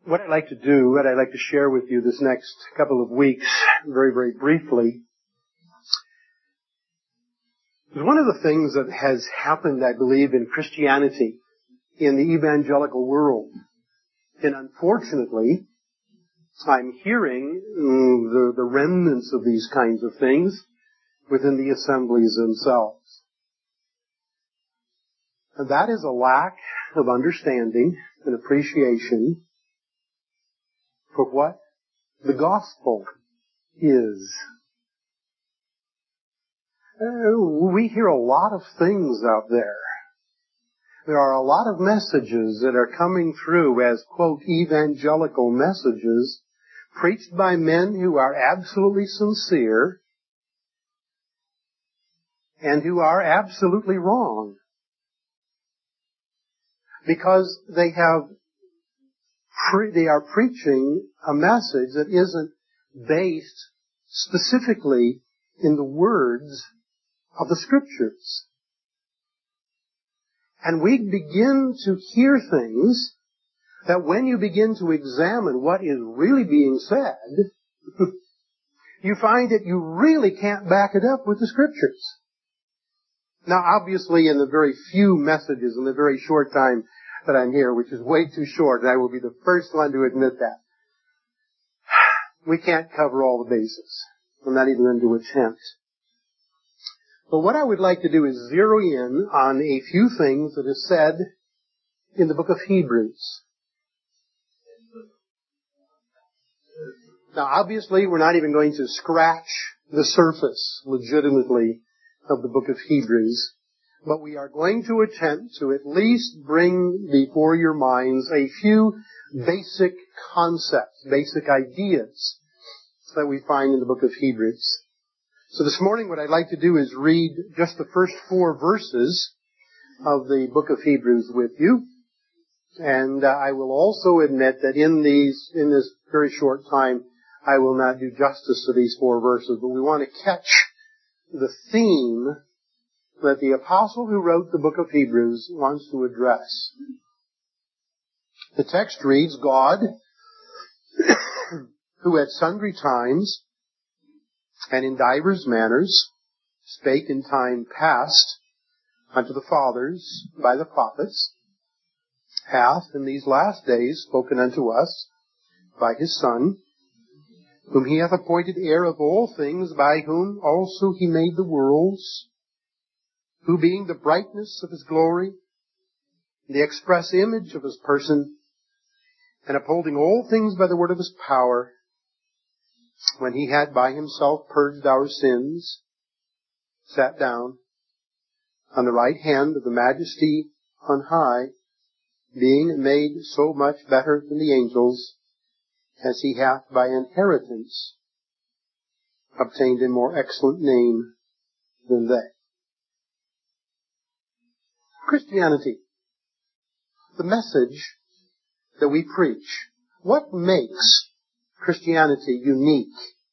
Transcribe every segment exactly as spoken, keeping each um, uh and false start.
What I'd like to do, what I'd like to share with you this next couple of weeks, very, very briefly, is one of the things that has happened, I believe, in Christianity, in the evangelical world. And unfortunately, I'm hearing mm, the, the remnants of these kinds of things within the assemblies themselves. And that is a lack of understanding and appreciation for what the gospel is. Uh, we hear a lot of things out there. There are a lot of messages that are coming through as, quote, evangelical messages, preached by men who are absolutely sincere and who are absolutely wrong. Because they have, pre- they are preaching a message that isn't based specifically in the words of the Scriptures. And we begin to hear things that when you begin to examine what is really being said, you find that you really can't back it up with the Scriptures. Now, obviously, in the very few messages, in the very short time that I'm here, which is way too short, and I will be the first one to admit that, we can't cover all the bases. I'm not even going to attempt. But what I would like to do is zero in on a few things that is said in the book of Hebrews. Now, obviously, we're not even going to scratch the surface legitimately of the book of Hebrews, but we are going to attempt to at least bring before your minds a few basic concepts, basic ideas that we find in the book of Hebrews. So this morning what I'd like to do is read just the first four verses of the book of Hebrews with you. And uh, I will also admit that in these, in this very short time, I will not do justice to these four verses, but we want to catch the theme that the apostle who wrote the book of Hebrews wants to address. The text reads, God, who at sundry times and in divers manners spake in time past unto the fathers by the prophets, hath in these last days spoken unto us by his Son, whom he hath appointed heir of all things, by whom also he made the worlds, who being the brightness of his glory, the express image of his person, and upholding all things by the word of his power, when he had by himself purged our sins, sat down on the right hand of the majesty on high, being made so much better than the angels, as he hath by inheritance obtained a more excellent name than they. Christianity, the message that we preach. What makes Christianity unique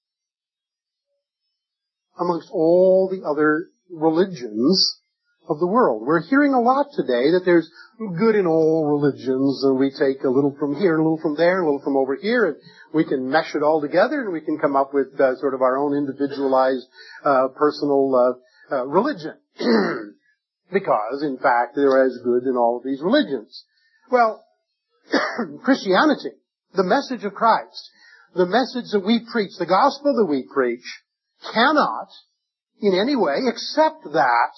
amongst all the other religions of the world? We're hearing a lot today that there's good in all religions, and we take a little from here, a little from there, a little from over here, and we can mesh it all together, and we can come up with uh, sort of our own individualized uh, personal uh, uh, religion. Because, in fact, there is good in all of these religions. Well, Christianity, the message of Christ, the message that we preach, the gospel that we preach, cannot in any way accept that,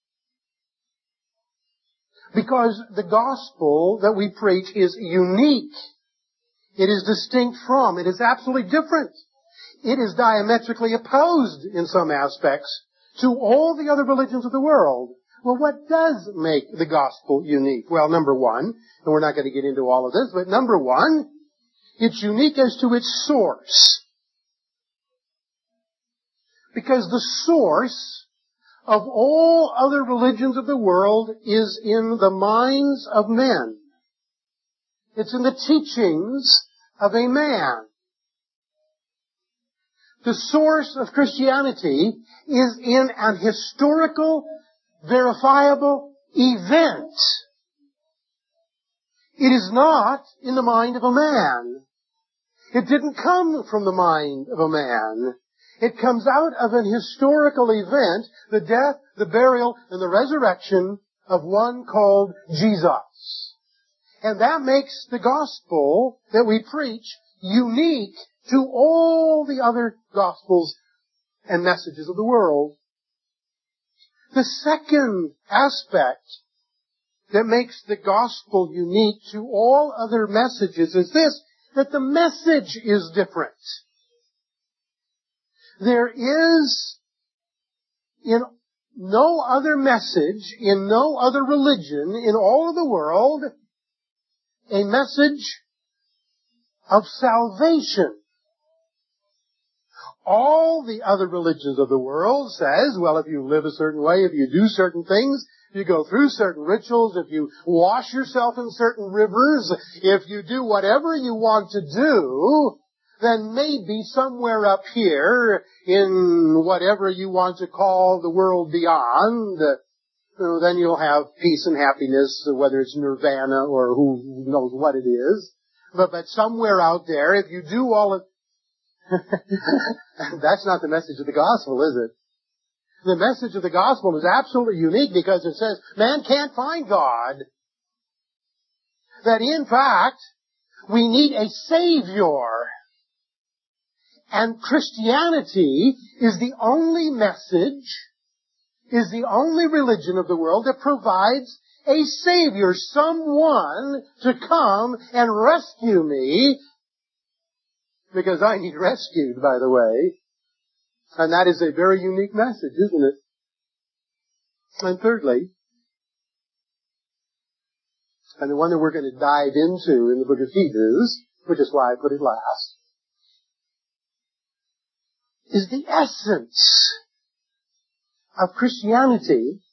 because the gospel that we preach is unique. It is distinct from, it is absolutely different. It is diametrically opposed in some aspects to all the other religions of the world. Well, what does make the gospel unique? Well, number one, and we're not going to get into all of this, but number one, it's unique as to its source. Because the source of all other religions of the world is in the minds of men. It's in the teachings of a man. The source of Christianity is in an historical, verifiable event. It is not in the mind of a man. It didn't come from the mind of a man. It comes out of an historical event, the death, the burial, and the resurrection of one called Jesus. And that makes the gospel that we preach unique to all the other gospels and messages of the world. The second aspect that makes the gospel unique to all other messages is this, that the message is different. There is in no other message, in no other religion, in all of the world, a message of salvation. All the other religions of the world says, well, if you live a certain way, if you do certain things, if you go through certain rituals, if you wash yourself in certain rivers, if you do whatever you want to do, then maybe somewhere up here in whatever you want to call the world beyond, uh, then you'll have peace and happiness, whether it's nirvana or who knows what it is. But, but somewhere out there, if you do all of that's not the message of the gospel, is it? The message of the gospel is absolutely unique because it says man can't find God. That in fact, we need a Savior. And Christianity is the only message, is the only religion of the world that provides a Savior, someone to come and rescue me, because I need rescued, by the way. And that is a very unique message, isn't it? And thirdly, and the one that we're going to dive into in the book of Hebrews, which is why I put it last, is the essence of Christianity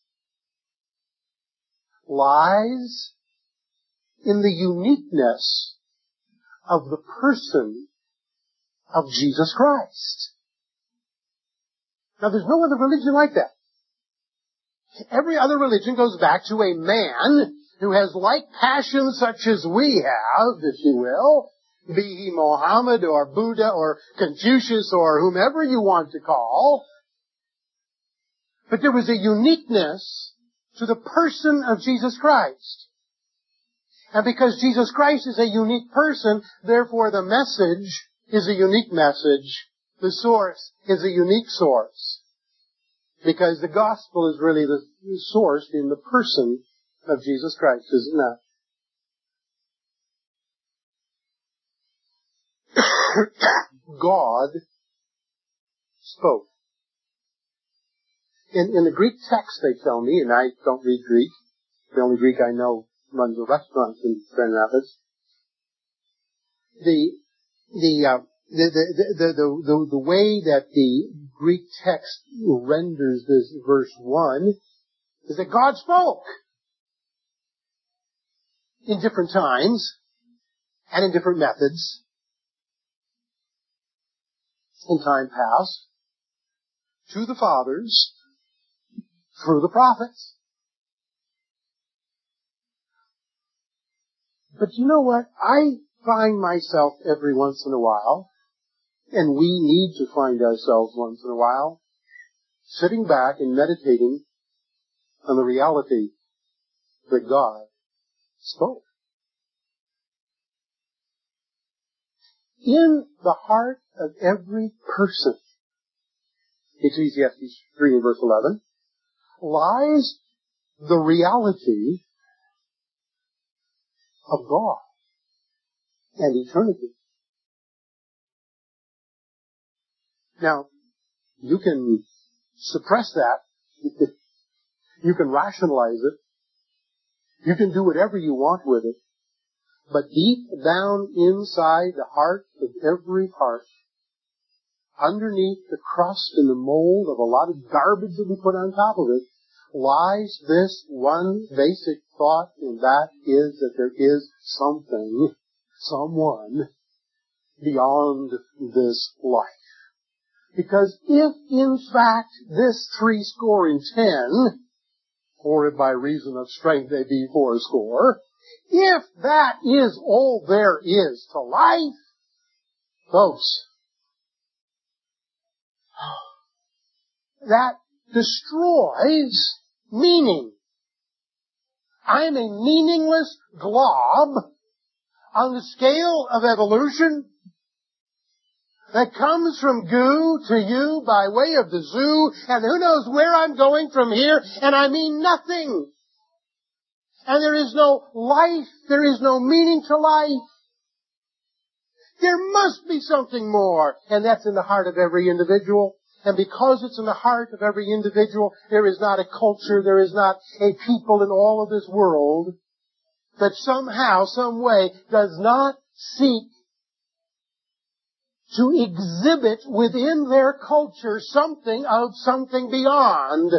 lies in the uniqueness of the person of Jesus Christ. Now, there's no other religion like that. Every other religion goes back to a man who has like passions such as we have, if you will, be he Mohammed or Buddha or Confucius or whomever you want to call. But there was a uniqueness to the person of Jesus Christ. And because Jesus Christ is a unique person, therefore the message is a unique message. The source is a unique source. Because the gospel is really the source in the person of Jesus Christ, isn't that? God spoke. In, in the Greek text, they tell me, and I don't read Greek, the only Greek I know runs a restaurant in Grand Rapids. The the, uh, the, the, the, the, the, the way that the Greek text renders this verse one is that God spoke in different times and in different methods in time past to the fathers through the prophets. But you know what? I find myself every once in a while, and we need to find ourselves once in a while, sitting back and meditating on the reality that God spoke. In the heart of every person, Ecclesiastes three and verse eleven, lies the reality of God and eternity. Now, you can suppress that. You can rationalize it. You can do whatever you want with it. But deep down inside the heart of every heart, underneath the crust and the mold of a lot of garbage that we put on top of it, lies this one basic thought, and that is that there is something, someone, beyond this life. Because if, in fact, this three score and ten, or if by reason of strength they be four score, If that is all there is to life, folks, that destroys meaning. I'm a meaningless glob on the scale of evolution that comes from goo to you by way of the zoo, and who knows where I'm going from here, and I mean nothing. And there is no life, there is no meaning to life. There must be something more, and that's in the heart of every individual. And because it's in the heart of every individual, there is not a culture, there is not a people in all of this world that somehow, some way, does not seek to exhibit within their culture something of something beyond.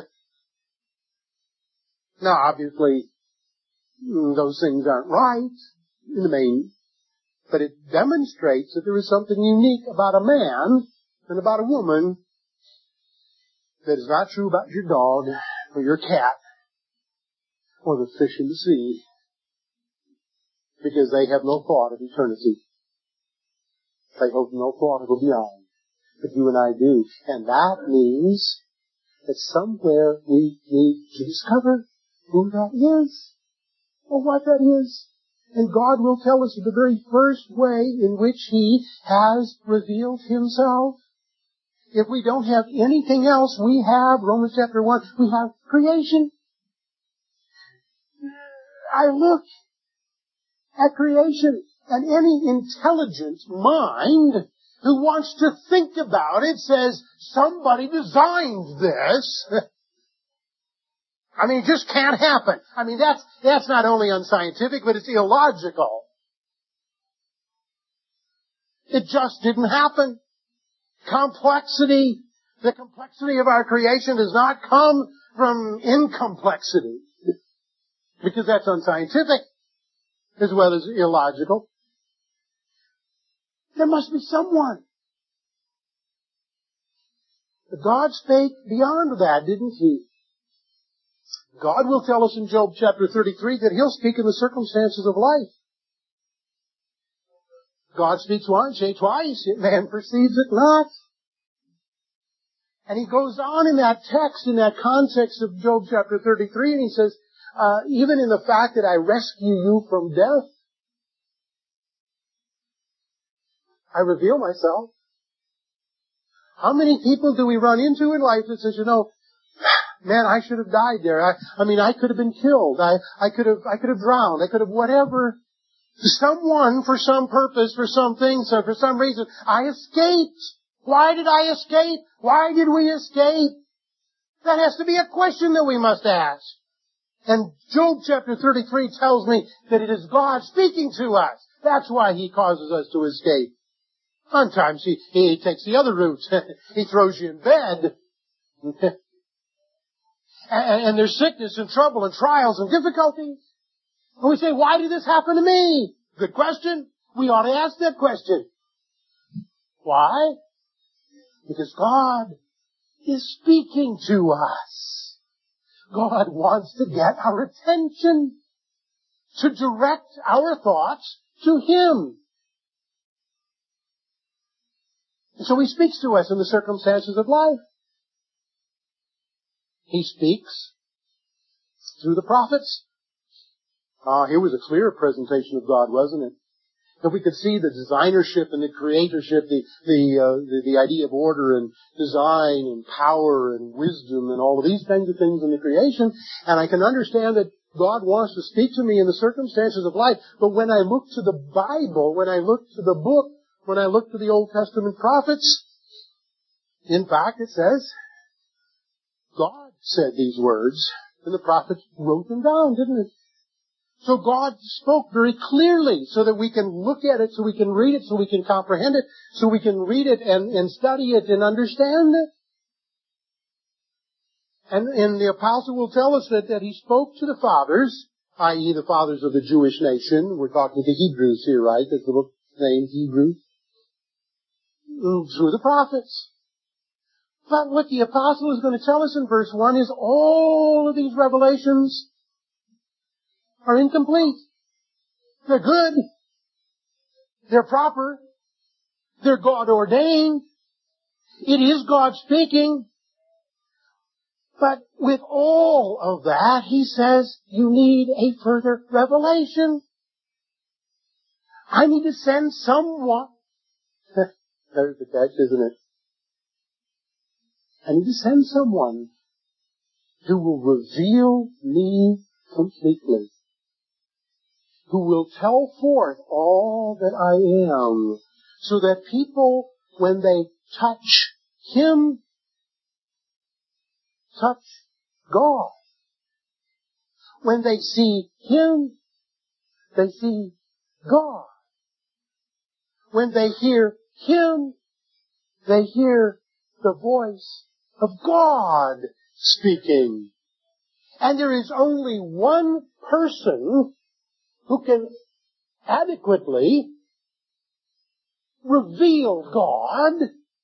Now, obviously, those things aren't right in the main, but it demonstrates that there is something unique about a man and about a woman that is not true about your dog or your cat or the fish in the sea, because they have no thought of eternity. They have no thought of a beyond. But you and I do. And that means that somewhere we need to discover who that is or what that is. And God will tell us the very first way in which He has revealed Himself. If we don't have anything else, we have, Romans chapter one, we have creation. I look at creation, and any intelligent mind who wants to think about it says, somebody designed this. I mean, it just can't happen. I mean, that's, that's not only unscientific, but it's illogical. It just didn't happen. Complexity, the complexity of our creation does not come from incomplexity, because that's unscientific as well as illogical. There must be someone. But God spake beyond that, didn't He? God will tell us in Job chapter thirty-three that He'll speak in the circumstances of life. God speaks once, yea, twice, yet man perceives it not. And He goes on in that text, in that context of Job chapter thirty-three, and He says, uh, even in the fact that I rescue you from death, I reveal myself. How many people do we run into in life that says, you know, man, I should have died there. I, I mean, I could have been killed. I, I could have, I could have drowned. I could have whatever. Someone, for some purpose, for some thing, so for some reason, I escaped. Why did I escape? Why did we escape? That has to be a question that we must ask. And Job chapter thirty-three tells me that it is God speaking to us. That's why He causes us to escape. Sometimes He, he takes the other route. He throws you in bed. and, and there's sickness and trouble and trials and difficulties. And we say, why did this happen to me? Good question. We ought to ask that question. Why? Because God is speaking to us. God wants to get our attention, to direct our thoughts to Him. And so He speaks to us in the circumstances of life. He speaks through the prophets. Ah, here was a clear presentation of God, wasn't it? That we could see the designership and the creatorship, the the, uh, the the idea of order and design and power and wisdom and all of these kinds of things in the creation. And I can understand that God wants to speak to me in the circumstances of life. But when I look to the Bible, when I look to the book, when I look to the Old Testament prophets, in fact, it says, God said these words, and the prophets wrote them down, didn't it? So God spoke very clearly so that we can look at it, so we can read it, so we can comprehend it, so we can read it and, and study it and understand it. And, and the apostle will tell us that, that he spoke to the fathers, that is the fathers of the Jewish nation. We're talking to Hebrews here, right? That's the book's name, Hebrews. Through the prophets. But what the apostle is going to tell us in verse one is all of these revelations are incomplete. They're good. They're proper. They're God-ordained. It is God speaking. But with all of that, he says, you need a further revelation. I need to send someone. There's the catch, isn't it? I need to send someone who will reveal me completely. Who will tell forth all that I am. So that people, when they touch Him, touch God. When they see Him, they see God. When they hear Him, they hear the voice of God speaking. And there is only one person who can adequately reveal God.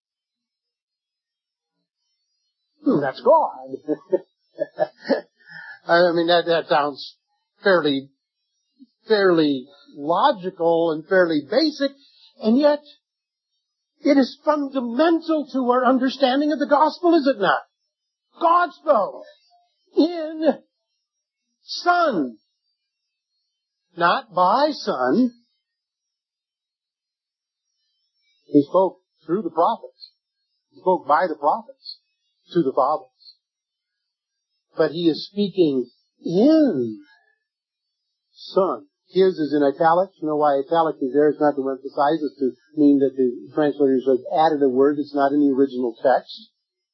Hmm, that's God. I mean, that, that sounds fairly, fairly logical and fairly basic, and yet it is fundamental to our understanding of the gospel, is it not? God spoke in Son, not by Son. He spoke through the prophets. He spoke by the prophets to the fathers. But He is speaking in Son. His is in italics. You know why italics is there? It's not to emphasize. It's to mean that the translators have added a word that's not in the original text.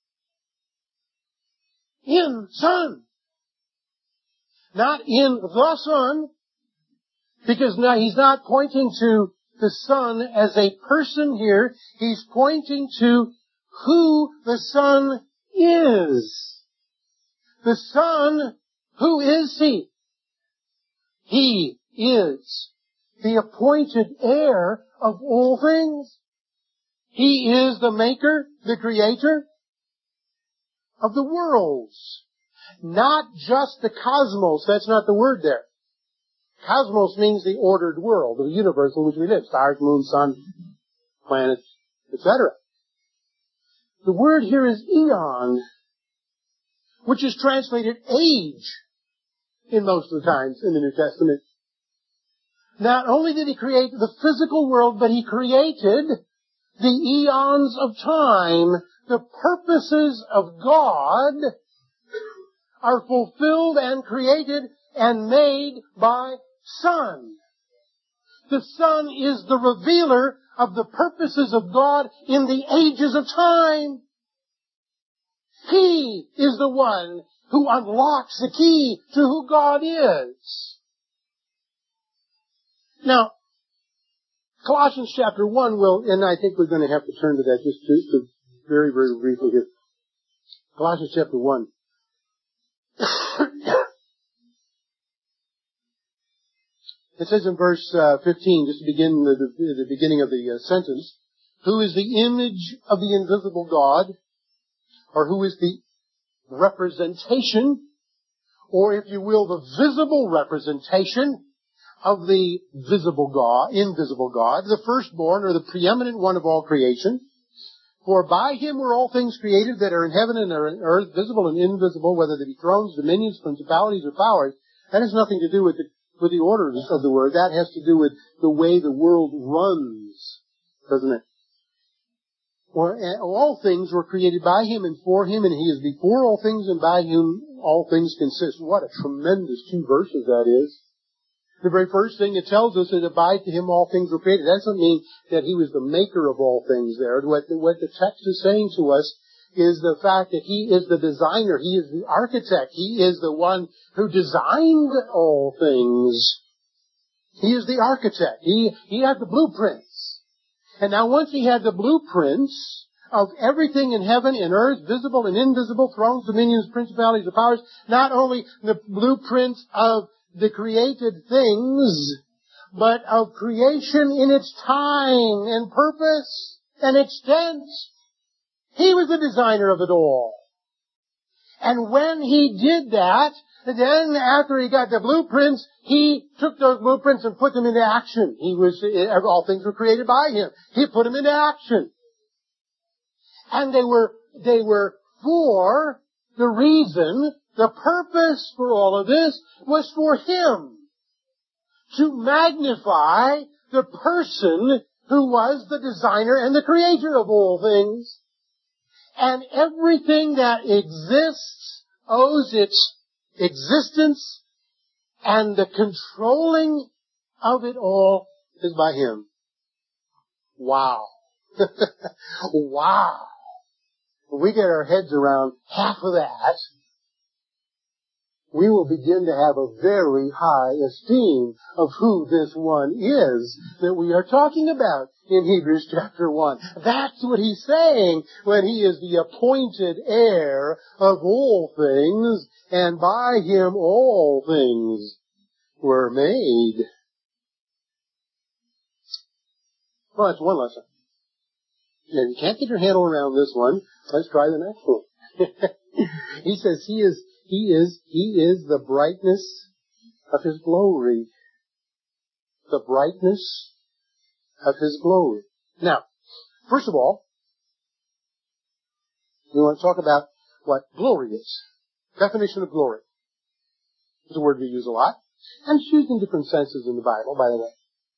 In Son. Not in the Son. Because now He's not pointing to the Son as a person here. He's pointing to who the Son is. The Son, who is He? He is the appointed heir of all things. He is the maker, the creator of the worlds. Not just the cosmos. That's not the word there. Cosmos means the ordered world, the universe in which we live. Stars, moon, sun, planets, et cetera. The word here is eon, which is translated age in most of the times in the New Testament. Not only did He create the physical world, but He created the eons of time. The purposes of God are fulfilled and created and made by Son. The Son is the revealer of the purposes of God in the ages of time. He is the one who unlocks the key to who God is. Now, Colossians chapter one will, and I think we're going to have to turn to that just to, to very, very briefly here. Colossians chapter one. It says in verse uh, fifteen, just to begin the, the, the beginning of the uh, sentence, who is the image of the invisible God, or who is the representation, or if you will, the visible representation of the visible God, invisible God, the firstborn or the preeminent one of all creation. For by Him were all things created that are in heaven and are in earth, visible and invisible, whether they be thrones, dominions, principalities, or powers. That has nothing to do with the, with the order of the word. That has to do with the way the world runs, doesn't it? For all things were created by Him and for Him, and He is before all things, and by Him all things consist. What a tremendous two verses that is. The very first thing it tells us is that by Him all things were created. That doesn't mean that He was the maker of all things there. What the, what the text is saying to us is the fact that He is the designer. He is the architect. He is the one who designed all things. He is the architect. He, he had the blueprints. And now once He had the blueprints of everything in heaven and earth, visible and invisible, thrones, dominions, principalities, and powers, not only the blueprints of the created things, but of creation in its time and purpose and extent. He was the designer of it all. And when He did that, And then after he got the blueprints, he took those blueprints and put them into action. He was, all things were created by him. He put them into action. And they were, they were for the reason, the purpose for all of this was for him. To magnify the person who was the designer and the creator of all things. And everything that exists owes its existence, and the controlling of it all is by him. Wow. Wow. When we get our heads around half of that, we will begin to have a very high esteem of who this one is that we are talking about in Hebrews chapter one. That's what he's saying when he is the appointed heir of all things, and by him all things were made. Well, that's one lesson. Now, you can't get your handle around this one. Let's try the next one. He says he is He is, he is the brightness of his glory. The brightness of his glory. Now, first of all, we want to talk about what glory is. Definition of glory. It's a word we use a lot, and it's used in different senses in the Bible, by the way.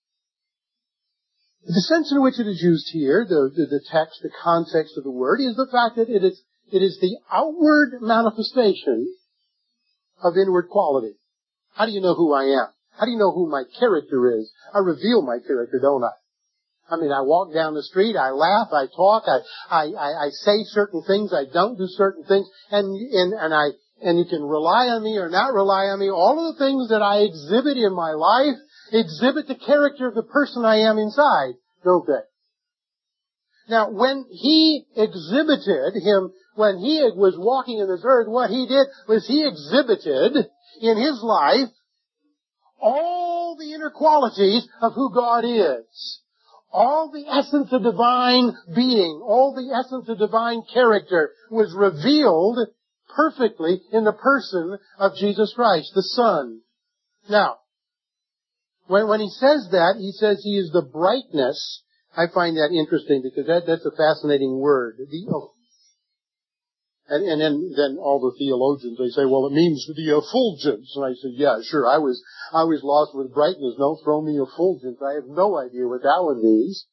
The sense in which it is used here, the, the, the text, the context of the word, is the fact that it is, it is the outward manifestation of inward quality. How do you know who I am? How do you know who my character is? I reveal my character, don't I? I mean, I walk down the street, I laugh, I talk, I, I, I, I say certain things, I don't do certain things, and, and, and I, and you can rely on me or not rely on me. All of the things that I exhibit in my life exhibit the character of the person I am inside, don't they? Now, when he exhibited him, when he was walking in this earth, what he did was he exhibited in his life all the inner qualities of who God is. All the essence of divine being, all the essence of divine character was revealed perfectly in the person of Jesus Christ, the Son. Now, when, when he says that, he says he is the brightness. I find that interesting because that, that's a fascinating word. The, oh, and, and then, then all the theologians, they say, well, it means the effulgence. And I said, yeah, sure, I was, I was lost with brightness. Don't throw me effulgence. I have no idea what that one means.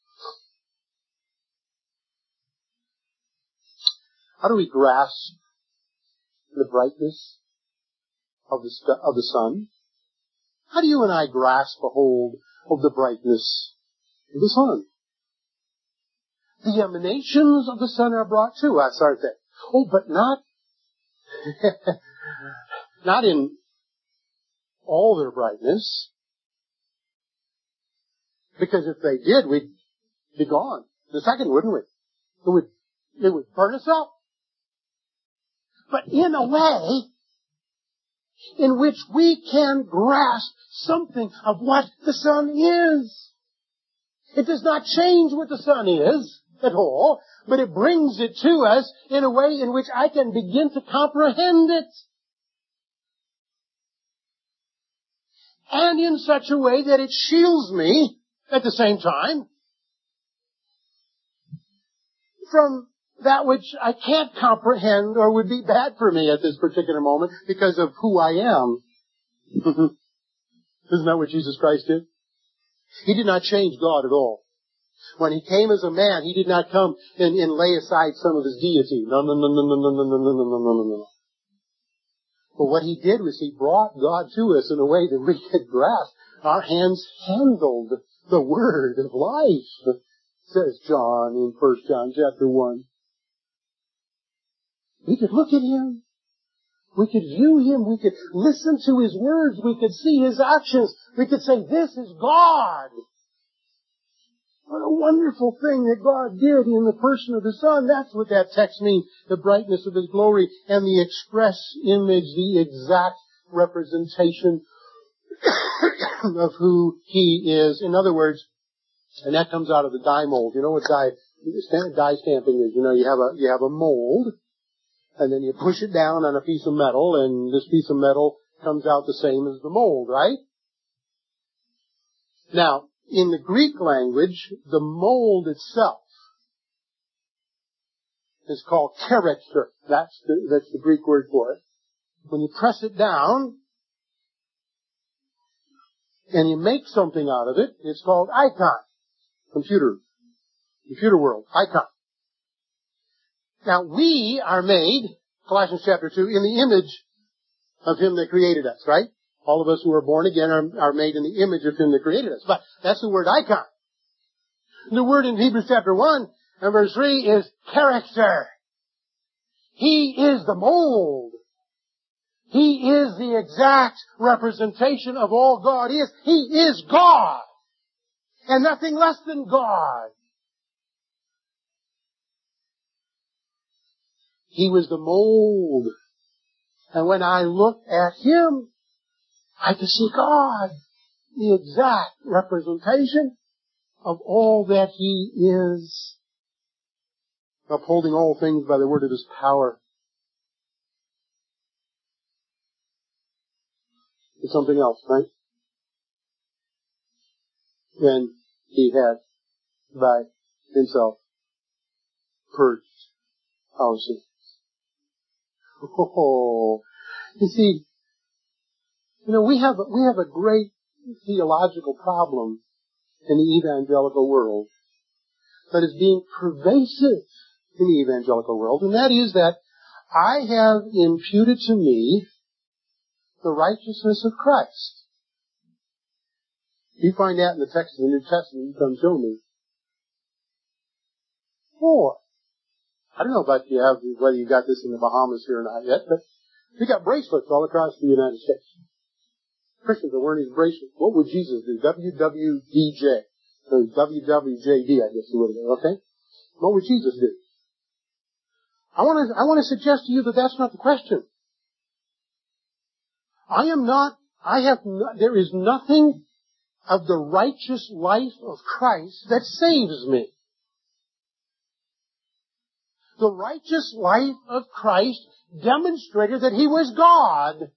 How do we grasp the brightness of the, of the sun? How do you and I grasp a hold of the brightness of the sun? The emanations of the sun are brought to us, aren't they? Oh, but not, not in all their brightness. Because if they did, we'd be gone. The second, wouldn't we? It would, it would burn us up. But in a way in which we can grasp something of what the sun is. It does not change what the sun is at all, but it brings it to us in a way in which I can begin to comprehend it. And in such a way that it shields me at the same time from that which I can't comprehend or would be bad for me at this particular moment because of who I am. Isn't that what Jesus Christ did? He did not change God at all. When he came as a man, he did not come and, and lay aside some of his deity. No, no, no, no, no, no, no, no, no, no, no, no, no. But what he did was he brought God to us in a way that we could grasp. Our hands handled the word of life, says John in First John chapter one. We could look at him. We could view him. We could listen to his words. We could see his actions. We could say, this is God. What a wonderful thing that God did in the person of the Son. That's what that text means. The brightness of his glory and the express image, the exact representation of who he is. In other words, and that comes out of the dye mold. You know what dye, dye stamping is? You know, you have a, you have a mold, and then you push it down on a piece of metal, and this piece of metal comes out the same as the mold, right? Now, in the Greek language, the mold itself is called character. That's the, that's the Greek word for it. When you press it down and you make something out of it, it's called icon. Computer. Computer world. Icon. Now, we are made, Colossians chapter two, in the image of Him that created us, right? All of us who are born again are, are made in the image of Him that created us. But that's the word icon. The word in Hebrews chapter one and verse three is character. He is the mold. He is the exact representation of all God is. He is God. And nothing less than God. He was the mold. And when I look at Him, I can see God, the exact representation of all that He is, upholding all things by the word of His power. It's something else, right? Then He had, by Himself, purged our sins. Oh, you see, you know, we have we have a great theological problem in the evangelical world that is being pervasive in the evangelical world, and that is that I have imputed to me the righteousness of Christ. You find that in the text of the New Testament, you come show me. Boy, I don't know about you, have, whether you got this in the Bahamas here or not yet, but we got bracelets all across the United States. Christians are wearing these bracelets. What would Jesus do? W W D J. Or W W J D, I guess you would have, okay? What would Jesus do? I want to, I want to suggest to you that that's not the question. I am not, I have, no, there is nothing of the righteous life of Christ that saves me. The righteous life of Christ demonstrated that He was God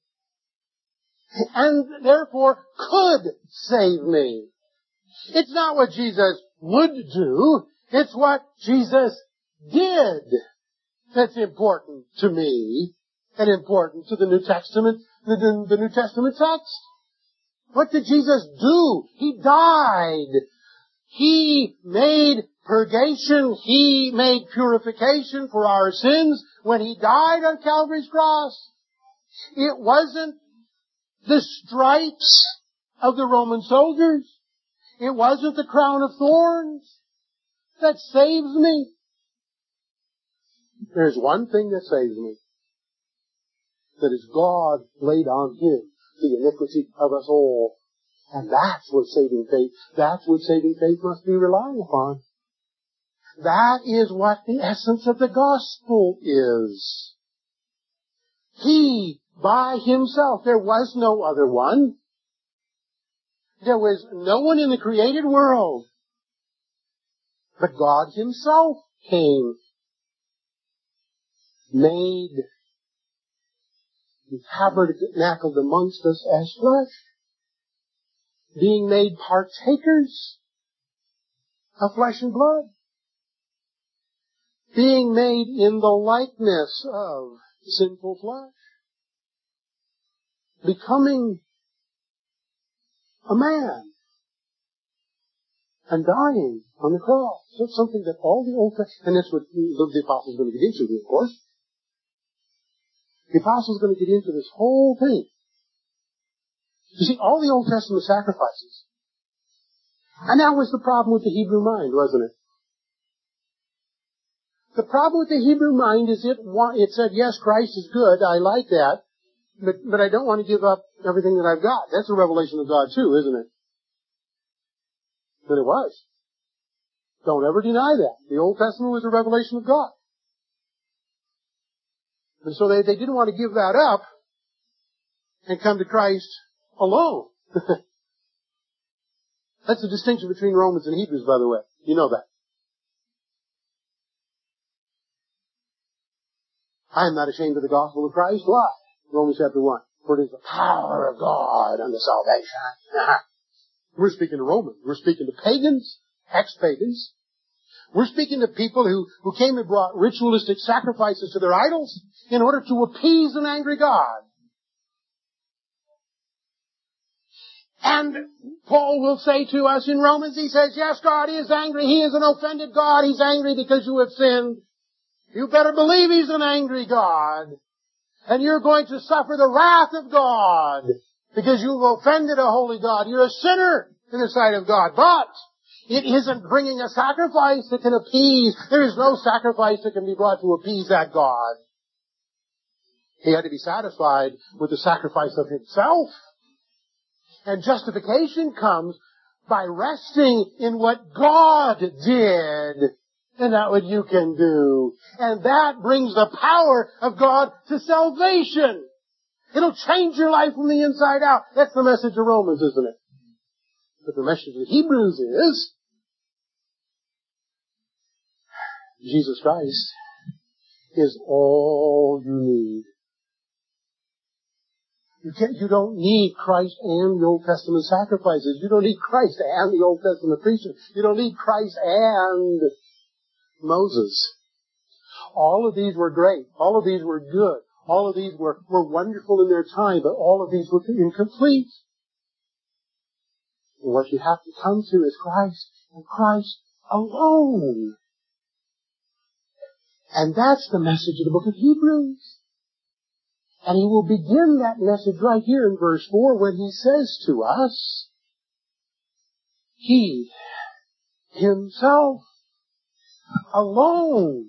and therefore could save me. It's not what Jesus would do, it's what Jesus did that's important to me and important to the New Testament, the, the New Testament text. What did Jesus do? He died. He made purgation. He made purification for our sins when He died on Calvary's cross. It wasn't the stripes of the Roman soldiers. It wasn't the crown of thorns that saves me. There's one thing that saves me. That is God laid on Him the iniquity of us all. And that's what saving faith, that's what saving faith must be relying upon. That is what the essence of the gospel is. He, by Himself, there was no other one. There was no one in the created world. But God Himself came, made, and tabernacled amongst us as flesh, being made partakers of flesh and blood, being made in the likeness of sinful flesh, becoming a man, and dying on the cross. So it's something that all the Old Testament, and that's what the, the apostles are going to get into, of course. The apostles are going to get into this whole thing. You see, all the Old Testament sacrifices. And that was the problem with the Hebrew mind, wasn't it? The problem with the Hebrew mind is it it said, yes, Christ is good, I like that, but, but I don't want to give up everything that I've got. That's a revelation of God too, isn't it? But it was. Don't ever deny that. The Old Testament was a revelation of God. And so they, they didn't want to give that up and come to Christ alone. That's the distinction between Romans and Hebrews, by the way. You know that. I am not ashamed of the gospel of Christ. Why? Romans chapter one. For it is the power of God unto salvation. We're speaking to Romans. We're speaking to pagans, ex-pagans. We're speaking to people who, who came and brought ritualistic sacrifices to their idols in order to appease an angry God. And Paul will say to us in Romans, he says, yes, God is angry. He is an offended God. He's angry because you have sinned. You better believe He's an angry God. And you're going to suffer the wrath of God because you've offended a holy God. You're a sinner in the sight of God. But it isn't bringing a sacrifice that can appease. There is no sacrifice that can be brought to appease that God. He had to be satisfied with the sacrifice of Himself. And justification comes by resting in what God did and not what you can do. And that brings the power of God to salvation. It'll change your life from the inside out. That's the message of Romans, isn't it? But the message of Hebrews is Jesus Christ is all you need. You can't, you don't need Christ and the Old Testament sacrifices. You don't need Christ and the Old Testament preachers. You don't need Christ and Moses. All of these were great. All of these were good. All of these were, were wonderful in their time, but all of these were incomplete. And what you have to come to is Christ and Christ alone. And that's the message of the book of Hebrews. And he will begin that message right here in verse four when he says to us, He Himself alone.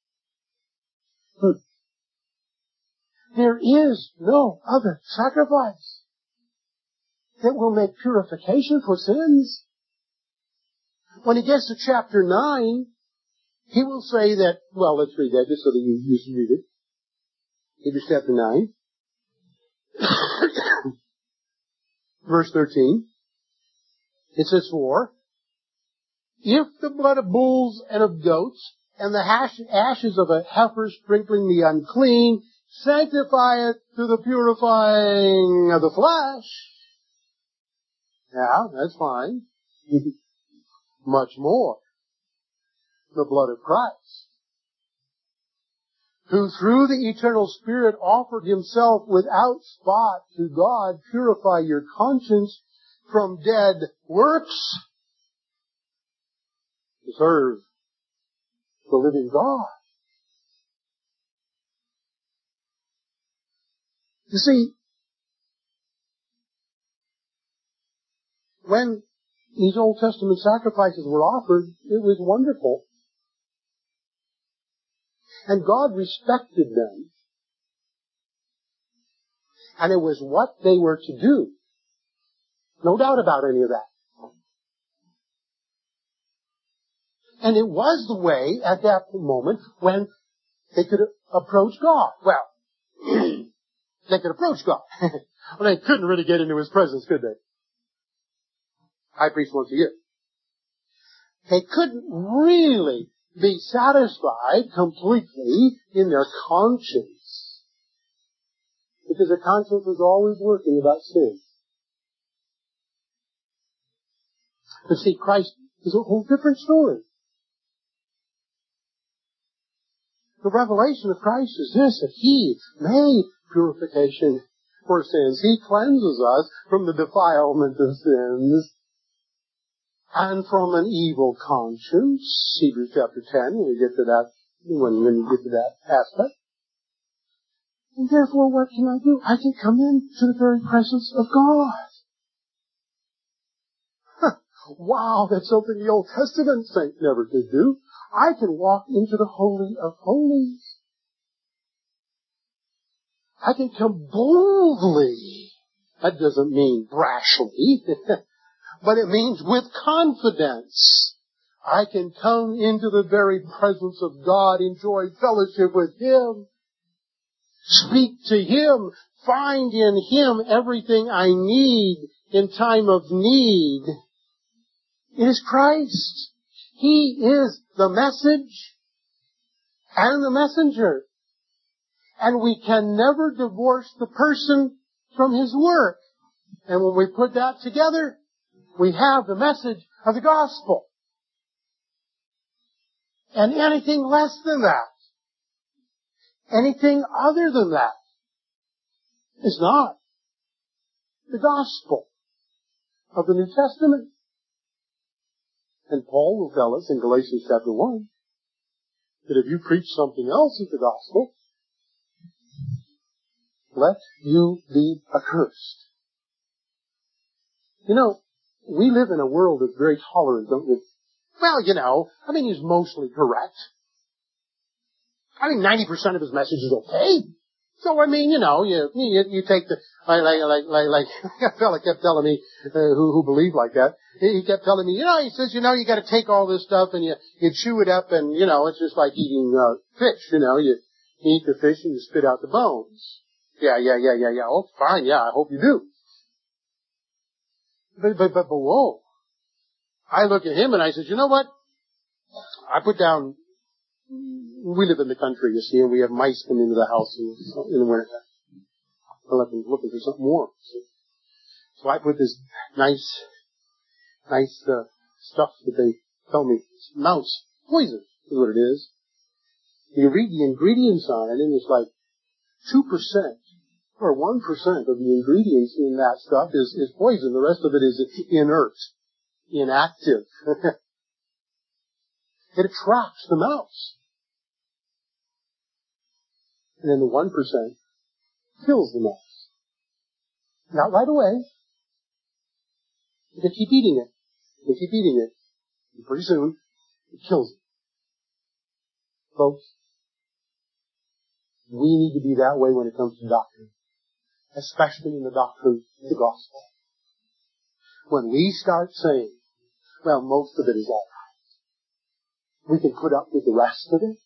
There is no other sacrifice that will make purification for sins. When he gets to chapter nine, he will say that, well, let's read that just so that you, you can read it. Hebrews chapter nine, verse thirteen. It says, For if the blood of bulls and of goats and the hash, ashes of a heifer sprinkling the unclean sanctify it to the purifying of the flesh. Yeah, that's fine. Much more. The blood of Christ, who through the eternal Spirit offered Himself without spot to God, purify your conscience from dead works to serve the living God. You see, when these Old Testament sacrifices were offered, it was wonderful. And God respected them. And it was what they were to do. No doubt about any of that. And it was the way at that moment when they could approach God. Well, they could approach God. Well, they couldn't really get into His presence, could they? High priest once a year. They couldn't really be satisfied completely in their conscience. Because their conscience was always working about sin. But see, Christ is a whole different story. The revelation of Christ is this, that He made purification for sins. He cleanses us from the defilement of sins and from an evil conscience. Hebrews chapter ten, when we get to that, when, when you get to that aspect. And therefore, what can I do? I can come into the very presence of God. Wow, that's something the Old Testament saint never could do. I can walk into the Holy of Holies. I can come boldly. That doesn't mean brashly, but it means with confidence. I can come into the very presence of God, enjoy fellowship with Him, speak to Him, find in Him everything I need in time of need. It is Christ. He is the message and the messenger. And we can never divorce the person from His work. And when we put that together, we have the message of the gospel. And anything less than that, anything other than that, is not the gospel of the New Testament. And Paul will tell us in Galatians chapter one that if you preach something else as the gospel, let you be accursed. You know, we live in a world that's very tolerant, don't we? Well, you know, I mean, he's mostly correct. I mean, ninety percent of his message is okay. So, I mean, you know, you, you, you take the, like, like, like, like, like a fella kept telling me, uh, who, who believed like that, he, he kept telling me, you know, he says, you know, you gotta take all this stuff and you, you chew it up and, you know, it's just like eating, uh, fish, you know, you, you eat the fish and you spit out the bones. Yeah, yeah, yeah, yeah, yeah, oh, fine, yeah, I hope you do. But, but, but, but, whoa. I look at him and I said, you know what? I put down, we live in the country, you see, and we have mice come into the house in, in the winter time. I'm looking, looking for something warm. See? So I put this nice, nice, uh, stuff that they tell me, mouse poison is what it is. You read the ingredients on it and it's like two percent or one percent of the ingredients in that stuff is, is poison. The rest of it is inert, inactive. It attracts the mouse. And then the one percent kills the mouse. Not right away. They keep eating it. They keep eating it. And pretty soon, it kills it. Folks, we need to be that way when it comes to doctrine. Especially in the doctrine of the gospel. When we start saying, well, most of it is all right. We can put up with the rest of it.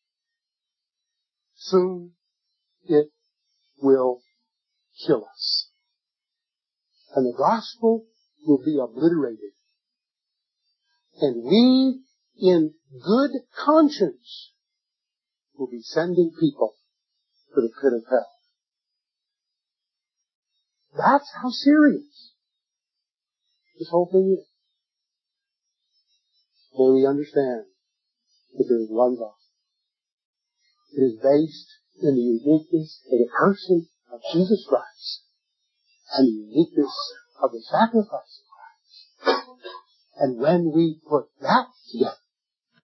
Soon, it will kill us. And the gospel will be obliterated. And we, in good conscience, will be sending people to the pit of hell. That's how serious this whole thing is. May we understand that there is one gospel. It is based in the uniqueness of the person of Jesus Christ and the uniqueness of the sacrifice of Christ. And when we put that together,